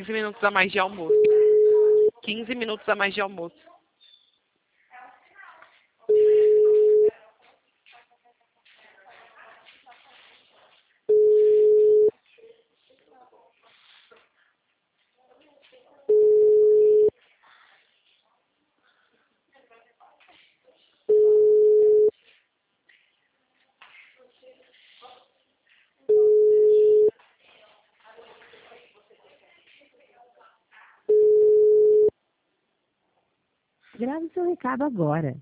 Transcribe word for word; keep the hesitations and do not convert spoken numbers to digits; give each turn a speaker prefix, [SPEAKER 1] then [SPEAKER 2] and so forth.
[SPEAKER 1] quinze minutos a mais de almoço. quinze minutos a mais de almoço.
[SPEAKER 2] Grave seu recado agora.